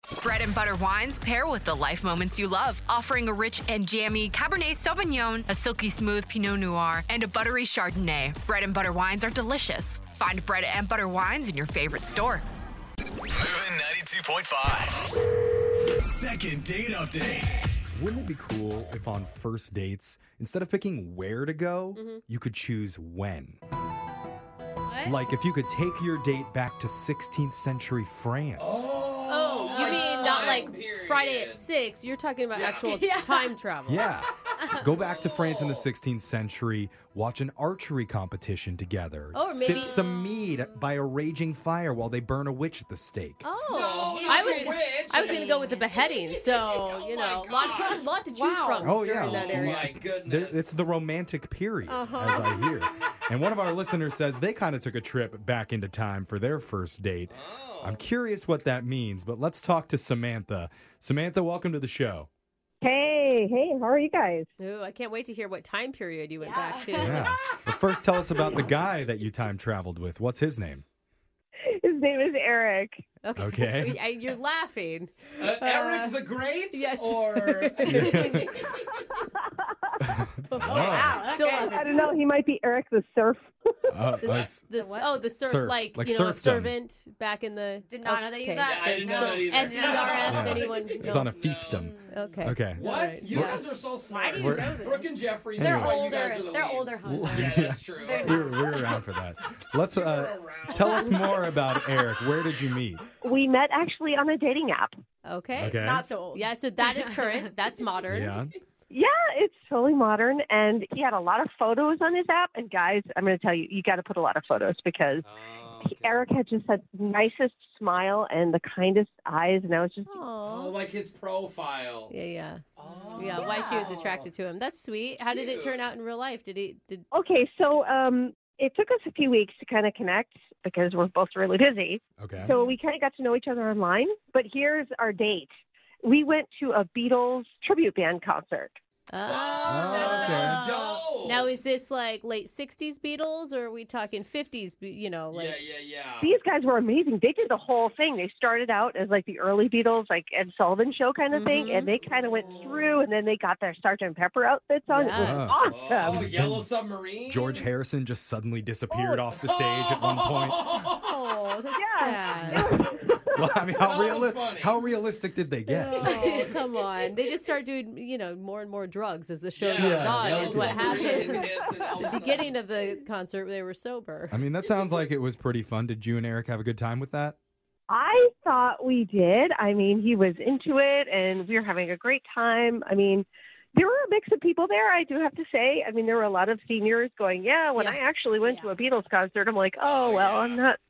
Bread and butter wines pair with the life moments you love, offering a rich and jammy Cabernet Sauvignon, a silky smooth Pinot Noir, and a buttery Chardonnay. Bread and butter wines are delicious. Find bread and butter wines in your favorite store. Moving 92.5. Second date update. Wouldn't it be cool if on first dates, instead of picking where to go, you could choose when? What? Like if you could take your date back to 16th century France. Oh, you mean not like Friday at 6. You're talking about actual time travel. Yeah. Go back to France in the 16th century, watch an archery competition together, Or maybe- sip some mead by a raging fire while they burn a witch at the stake. Oh, No, I not was going to go with the beheading. So, you know, lot to choose from Oh, during yeah. that Oh area. my goodness. It's the romantic period, as I hear. And one of our listeners says they kind of took a trip back into time for their first date. I'm curious what that means, but let's talk to Samantha. Samantha, welcome to the show. Hey, how are you guys? Ooh, I can't wait to hear what time period you went back to. Yeah. But first, tell us about the guy that you time traveled with. What's his name? His name is Eric. Okay. You're laughing. Eric the Great? yes. Or Oh. Still I laughing. don't know. He might be Eric the Surf. The surf, Surf, like like you know, serfdom. servant back in the. Did not know they used Okay. that. I didn't know that either. SERF, Yeah. anyone? It's No. on a fiefdom. Okay. Okay. what? Alright. You guys are so smart. Why do you We're- know this? Brooke and Jeffrey. They're that's why you older. guys are the They're leads. older hosts. Yeah, that's true. We're around for that. Let's around. tell us more about Eric. Where did you meet? We met actually on a dating app. Okay. Okay. Not so old. Yeah, so that is current. That's modern. Yeah. Yeah, it's totally modern. And he had a lot of photos on his app. And guys, I'm going to tell you, you got to put a lot of photos because Eric had just the nicest smile and the kindest eyes. And I was just, Oh, Oh. like his profile. Yeah. Oh. Yeah. Why she was attracted to him. That's sweet. How did it turn out in real life? Did okay, so it took us a few weeks to kind of connect because we're both really busy. Okay. So we kind of got to know each other online. But here's our date. We went to a Beatles tribute band concert. Oh, that sounds dope. Now is this like late 60s Beatles or are we talking 50s, you know, like Yeah. These guys were amazing. They did the whole thing. They started out as like the early Beatles, like Ed Sullivan Show kind of thing, and they kind of went through, and then they got their Sgt. Pepper outfits on. Yeah. It was awesome. Oh, Yellow Submarine. George Harrison just suddenly disappeared off the stage at one point. oh, that's Yeah. sad. Well, I mean, That was funny. how realistic did they get? Oh, come on. They just start doing, you know, more and more drugs as the show Yeah, goes on Yellow is what Submarine happens. hits and The Elsa. beginning of the concert, they were sober. I mean, that sounds like it was pretty fun. Did you and Eric have a good time with that? I thought we did. I mean, he was into it, and we were having a great time. I mean, there were a mix of people there, I do have to say. I mean, there were a lot of seniors going, when I actually went to a Beatles concert, I'm like, I'm not,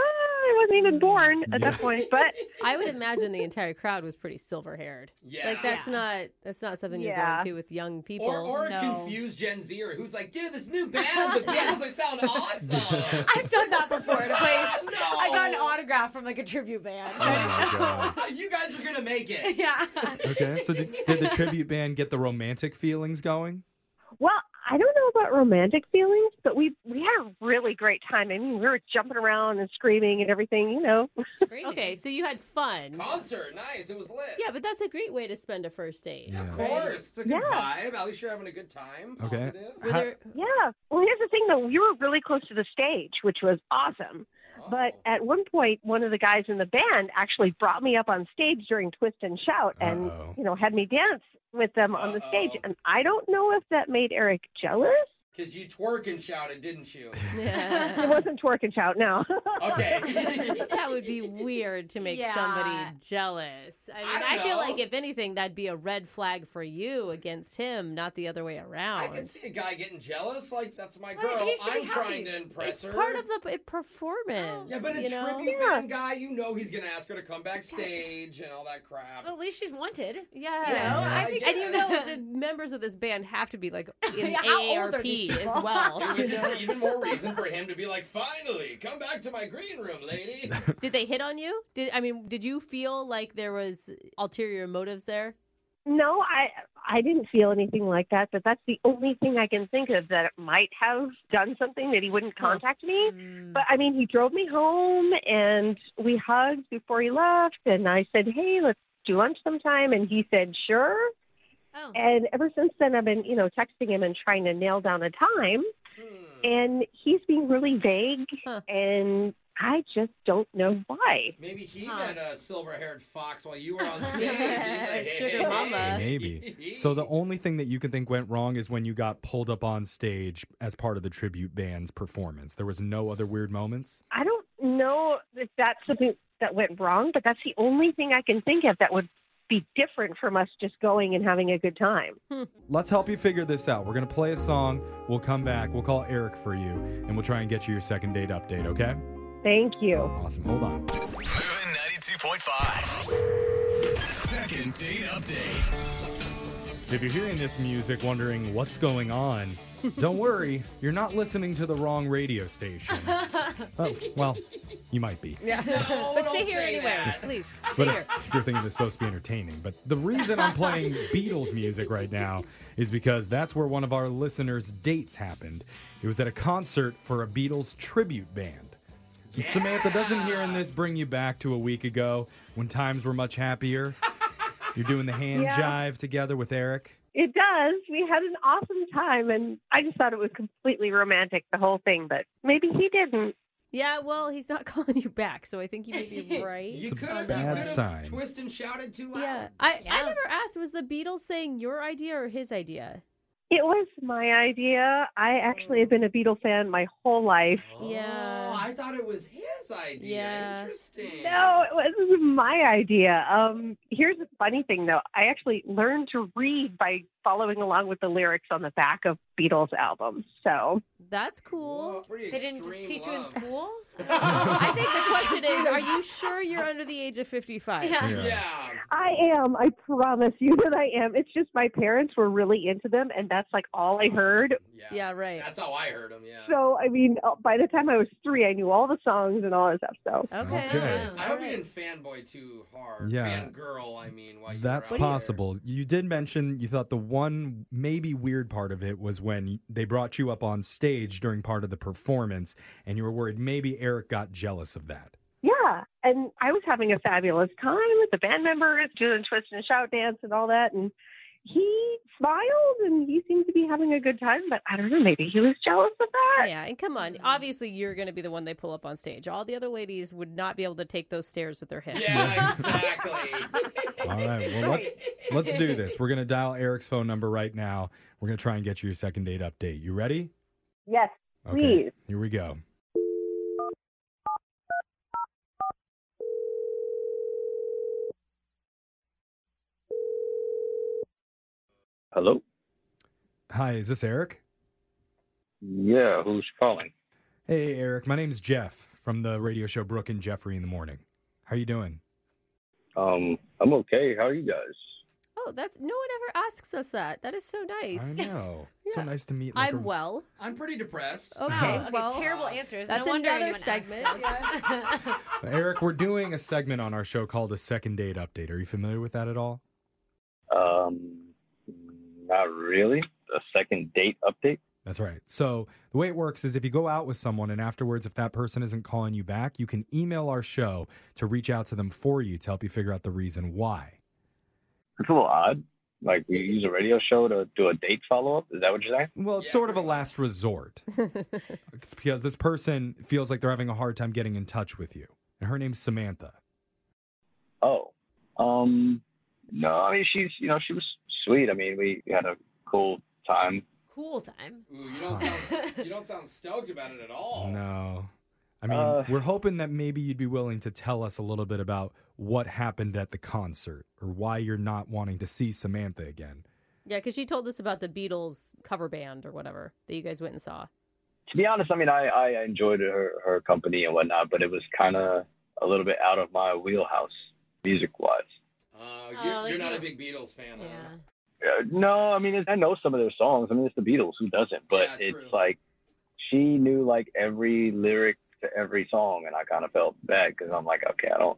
I wasn't even born at that point. But I would imagine the entire crowd was pretty silver-haired. Yeah. Like that's not something you're Yeah. going to with young people. Or a No. confused Gen Zer who's like, dude, this new band, the Beatles, they sound awesome. I've done that before at a place. No. I got an autograph from like a tribute band. Oh my god. You guys are gonna make it. yeah. Okay, so did the tribute band get the romantic feelings going? well, I don't know about romantic feelings, but we had a really great time. I mean, we were jumping around and screaming and everything, you know. Okay, so you had fun. Concert, nice. It was lit. Yeah, but that's a great way to spend a first date. Yeah. Of course. It's a good Yeah. vibe. At least you're having a good time. Okay. Positive. Were there, Yeah. Well, here's the thing, though. We were really close to the stage, which was awesome. But Oh. at one point, one of the guys in the band actually brought me up on stage during Twist and Shout and, Uh-oh. had me dance with them on the stage. Uh-oh. And I don't know if that made Eric jealous. Because you twerk and shouted, didn't you? It wasn't Twerk and Shout, no. Okay. that would be weird to make Yeah. somebody jealous. I mean, don't I feel know. like if anything, that'd be a red flag for you against him, not the other way I around. can see a guy getting jealous. Like, that's my Well, girl. he should be I'm happy. trying to impress It's her. part of the performance. Yeah, but a you know? tribute band guy, you know he's going to ask her to come backstage and all that crap. Well, at least she's wanted. Yeah. You know, I think And you know, the members of this band have to be like in Yeah, how old are AARP these as people? well. Which is even more reason for him to be like, finally, come back to my green room, lady. Did they hit on you? Did you feel like there was ulterior motives there? No, I didn't feel anything like that, but that's the only thing I can think of that might have done something that he wouldn't contact me. But I mean, he drove me home and we hugged before he left, and I said, "Hey, let's do lunch sometime," and he said, "Sure." Oh. And ever since then, I've been, texting him and trying to nail down a time, and he's being really vague, and I just don't know why. Maybe he met a silver-haired fox while you were on stage. He's like, Sugar mama. Maybe. So the only thing that you can think went wrong is when you got pulled up on stage as part of the tribute band's performance. There was no other weird moments? I don't know if that's something that went wrong, but that's the only thing I can think of that would be different from us just going and having a good time. Let's help you figure this out. We're going to play a song. We'll come back. We'll call Eric for you, and we'll try and get you your second date update, okay? Thank you. Awesome. Hold on. Moving 92.5. Second date update. If you're hearing this music wondering what's going on, don't worry. You're not listening to the wrong radio station. Oh, well, you might be. Yeah. No, But don't stay here say anyway. that. Please. Stay But here. if you're thinking it's supposed to be entertaining. But the reason I'm playing Beatles music right now is because that's where one of our listeners' dates happened. It was at a concert for a Beatles tribute band. And Samantha, doesn't hearing this bring you back to a week ago when times were much happier? You're doing the hand jive together with Eric. It does. We had an awesome time, and I just thought it was completely romantic, the whole thing, but maybe he didn't. Yeah, well, he's not calling you back, so I think you may be right. You It's a could have bad sign. twist and shouted too loud. Yeah. I never asked, was the Beatles thing your idea or his idea? It was my idea. I actually have been a Beatle fan my whole life. Yeah. Oh, I thought it was his idea. Yeah. Interesting. No, it was my idea. Here's the funny thing, though. I actually learned to read by following along with the lyrics on the back of Beatles albums. So That's cool. Whoa, pretty They didn't just extreme teach you in love. school? I think the question is, are you sure you're under the age of 55? Yeah. Yeah. I am. I promise you that I am. It's just my parents were really into them, and that's like all I heard. Yeah, right. That's how I heard him, yeah. So, I mean, by the time I was 3, I knew all the songs and all that stuff. So, Okay. Okay. I hope you didn't fanboy too hard. Yeah. Fangirl, I mean. While you That's were out there. possible. You did mention you thought the one maybe weird part of it was when they brought you up on stage during part of the performance, and you were worried maybe Eric got jealous of that. yeah. And I was having a fabulous time with the band members, doing twist and shout dance and all that. And he smiled and he seemed to be having a good time. But I don't know, maybe he was jealous of that. Yeah, and come on. Obviously, you're going to be the one they pull up on stage. All the other ladies would not be able to take those stairs with their hips. Yeah, exactly. All right, well let's do this. We're gonna dial Eric's phone number right now. We're gonna try and get you your second date update. You ready? Yes, Okay, please. here we go. Hello? Hi, is this Eric? Yeah, who's calling? Hey, Eric. My name's Jeff from the radio show Brooke and Jeffrey in the Morning. How you doing? I'm okay. How are you guys? Oh, that's no one ever asks us that. That is so nice. I know. So Yeah. nice to meet. I'm well. I'm pretty depressed. Okay, Okay, well, terrible answers. that's no wonder another anyone asks segment. us. Eric, we're doing a segment on our show called a second date update. Are you familiar with that at all? Not really. A second date update? That's right. So the way it works is if you go out with someone and afterwards, if that person isn't calling you back, you can email our show to reach out to them for you to help you figure out the reason why. It's a little odd. Like, we use a radio show to do a date follow-up? Is that what you're saying? Well, it's Yeah, sort of a pretty last resort. It's because this person feels like they're having a hard time getting in touch with you. And her name's Samantha. Oh. No, I mean, she was sweet. I mean, we had a cool time. Cool time. Ooh, you don't sound stoked about it at all. No. I mean, we're hoping that maybe you'd be willing to tell us a little bit about what happened at the concert or why you're not wanting to see Samantha again. Yeah, because she told us about the Beatles cover band or whatever that you guys went and saw. To be honest, I mean, I enjoyed her company and whatnot, but it was kind of a little bit out of my wheelhouse, music-wise. You're not a big Beatles fan, huh? Yeah. No, I mean, I know some of their songs. I mean, it's the Beatles. Who doesn't? But Yeah, it's true. like she knew like every lyric to every song, and I kind of felt bad because I'm like, okay, I don't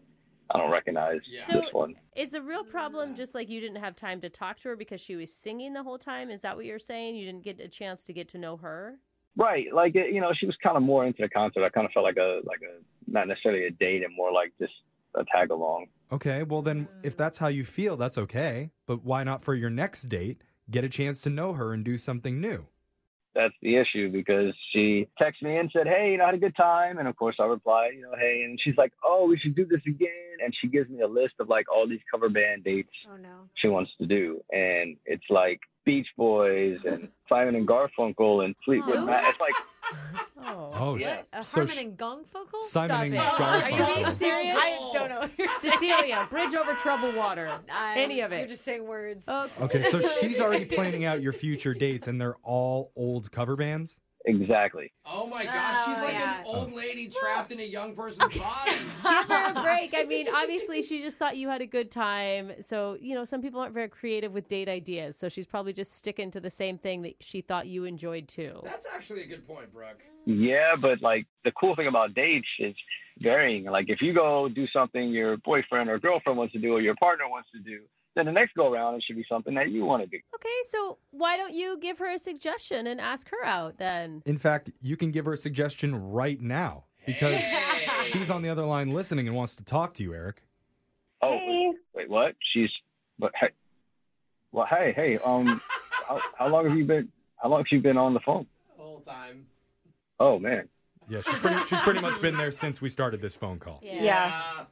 I don't recognize So this one. is the real problem just like you didn't have time to talk to her because she was singing the whole time? Is that what you're saying? You didn't get a chance to get to know her? Right, like she was kind of more into the concert. I kind of felt like a not necessarily a date, and more like just a tag along. Okay, well then, if that's how you feel, that's okay. But why not for your next date, get a chance to know her and do something new? That's the issue, because she texted me and said, hey, I had a good time. And of course I replied, hey, and she's like, oh, we should do this again. And she gives me a list of like all these cover band dates she wants to do. And it's like Beach Boys and Simon and Garfunkel and Fleetwood Mac. It's like, Oh, What? so Harmon and Garfunkel? Simon Stop and it. Garfunkel. Are you being serious? I don't know. Cecilia, Bridge Over Troubled Water. Any of it. You're just saying words. Okay, so she's already planning out your future dates, and they're all old cover bands? exactly. Oh my gosh, she's like yeah. an old lady trapped in a young person's body. Give her a break. I mean, obviously, she just thought you had a good time. So, some people aren't very creative with date ideas. So she's probably just sticking to the same thing that she thought you enjoyed too. That's actually a good point, Brooke. Yeah, but like the cool thing about dates is varying. Like if you go do something your boyfriend or girlfriend wants to do or your partner wants to do, then the next go around it should be something that you want to do. Okay, so why don't you give her a suggestion and ask her out then? In fact, you can give her a suggestion right now because she's on the other line listening and wants to talk to you, Eric. Oh, Hey. wait, what? Hey, well, hey, how long have you been on the phone? The whole time. Oh man. Yeah, she's pretty much been there since we started this phone call. Yeah.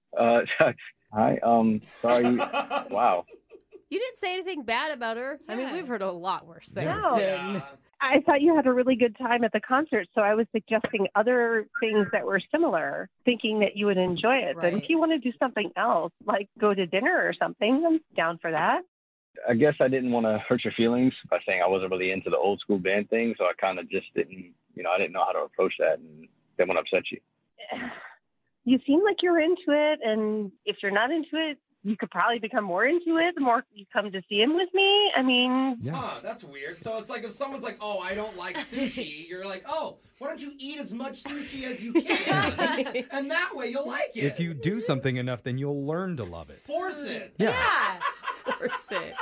Hi, sorry. Wow. You didn't say anything bad about her. I mean, Yeah. we've heard a lot worse things. No. than- I thought you had a really good time at the concert, so I was suggesting other things that were similar, thinking that you would enjoy it. But if Right. you want to do something else, like go to dinner or something, I'm down for that. I guess I didn't want to hurt your feelings by saying I wasn't really into the old school band thing, so I kind of just didn't, I didn't know how to approach that, and didn't want to upset you. You seem like you're into it, and if you're not into it, you could probably become more into it the more you come to see him with me. I mean, Yeah. Huh, that's weird. So it's like if someone's like, oh, I don't like sushi, you're like, oh, why don't you eat as much sushi as you can? And that way you'll like it. If you do something enough, then you'll learn to love it. Force it. Yeah. Force it.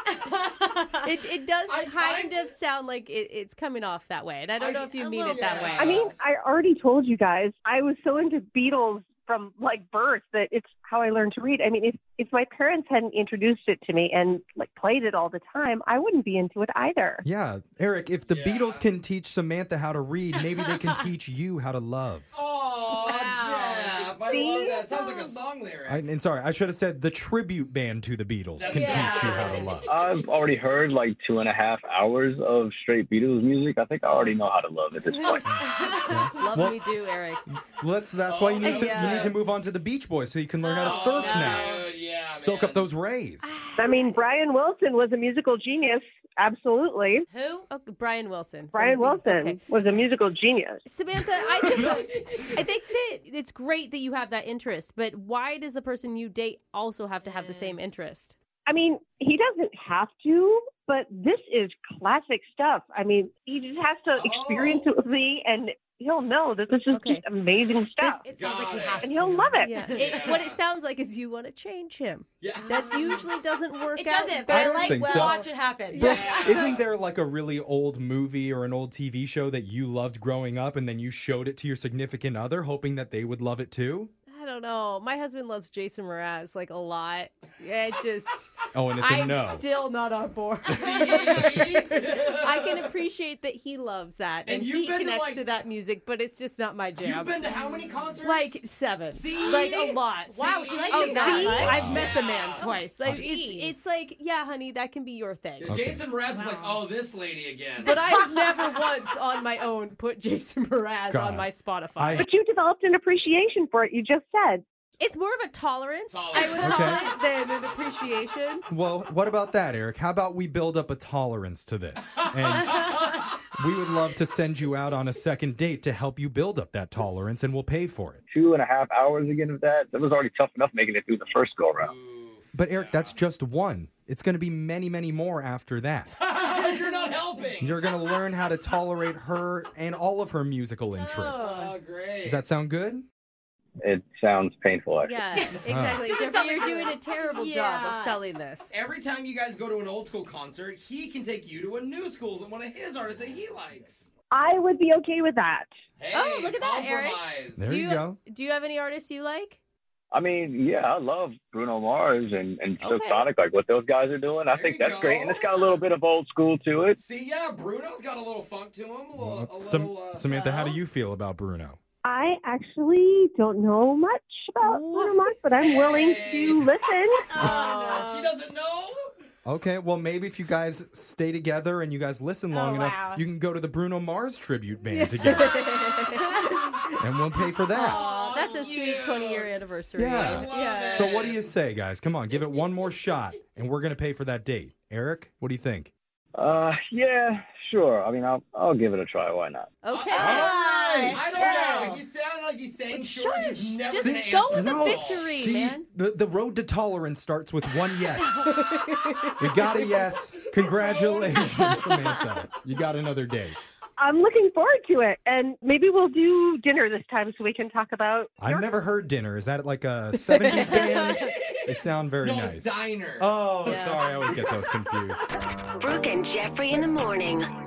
It does kind of sound like it's coming off that way. And I don't know if you mean it that way. I mean, I already told you guys I was so into Beatles from like birth that it's how I learned to read. I mean, if my parents hadn't introduced it to me and like played it all the time, I wouldn't be into it either. Yeah, Eric, if the Yeah. Beatles can teach Samantha how to read, maybe they can teach you how to love. Oh, Jeff. I love that. Sounds like a song lyric. And sorry, I should have said the tribute band to the Beatles can Yeah. teach you how to love. I've already heard like 2.5 hours of straight Beatles music. I think I already know how to love at this point. Love Well- me do, Eric. That's why you need to Yeah. move on to the Beach Boys so you can learn how to surf now. Dude, yeah, Soak man. up those rays. I mean, Brian Wilson was a musical genius. Absolutely. Who? Oh, Brian Wilson. Brian Wilson Okay. was a musical genius. Samantha, I think that it's great that you have that interest, but why does the person you date also have to have the same interest? I mean, he doesn't have to, but this is classic stuff. I mean, he just has to experience it with me, and he'll know that this is Okay. just amazing stuff. It sounds like he Got it. has And to. he'll love it. Yeah. What it sounds like is you want to change him. Yeah. That usually doesn't work It out. doesn't, but I I don't like think to so. watch it happen. Brooke, Yeah. isn't there like a really old movie or an old TV show that you loved growing up and then you showed it to your significant other hoping that they would love it too? I don't know. My husband loves Jason Mraz like a lot. It just Oh, and it's a I'm no. still not on board. I can appreciate that he loves that and And you've he been to, connects like- to that music, but it's just not my You've jam. been to how many concerts? Like 7. See? Like a lot. Wow, he likes Oh, it that much? I've met the man twice. Like Jeez. it's like, yeah, honey, that can be your thing. Yeah, Jason Mraz is like, oh, this lady again. But I've never once on my own put Jason Mraz God. on my Spotify. But you developed an appreciation for it. You just said. It's more of a tolerance, I Tolerance. would Okay. call it, than an appreciation. Well, what about that, Eric? How about we build up a tolerance to this? And we would love to send you out on a second date to help you build up that tolerance, and we'll pay for it. 2.5 hours again of that. That was already tough enough making it through the first go around. But Eric, that's just one. It's going to be many, many more after that. You're not helping. You're going to learn how to tolerate her and all of her musical interests. Oh, great. Does that sound good? it sounds painful, actually. Yeah, exactly. Jeffrey, you're doing a terrible job of selling this. Every time you guys go to an old school concert, he can take you to a new school that one of his artists that he likes. I would be okay with that. Hey, Oh, look at that, Eric. compromise. There you go. Do you have any artists you like? I mean, yeah, I love Bruno Mars and Silk Okay. Sonic, like what those guys are doing. I There think you that's go. great. And it's got a little bit of old school to it. See, yeah, Bruno's got a little funk to him. Samantha, how do you feel about Bruno? I actually don't know much about Bruno Mars, but I'm willing to listen. She doesn't know? Okay, well, maybe if you guys stay together and you guys listen long enough, wow. you can go to the Bruno Mars tribute band together. And we'll pay for that. Oh, that's a sweet 20-year anniversary. Yeah. Yeah. So what do you say, guys? Come on, give it one more shot, and we're going to pay for that date. Eric, what do you think? Yeah, sure. I mean, I'll give it a try. Why not? Okay. I don't know. He sounded like he's saying sure. He's never Just gonna go answer with the no. victory, See, man. the road to tolerance starts with one yes. You got a yes. Congratulations, Samantha. You got another date. I'm looking forward to it, and maybe we'll do dinner this time so we can talk about. I've never heard Dinner. Is that like a 70s band? They sound very No, nice. it's Diner. Oh, sorry. I always get those confused. Brooke and Jeffrey in the morning.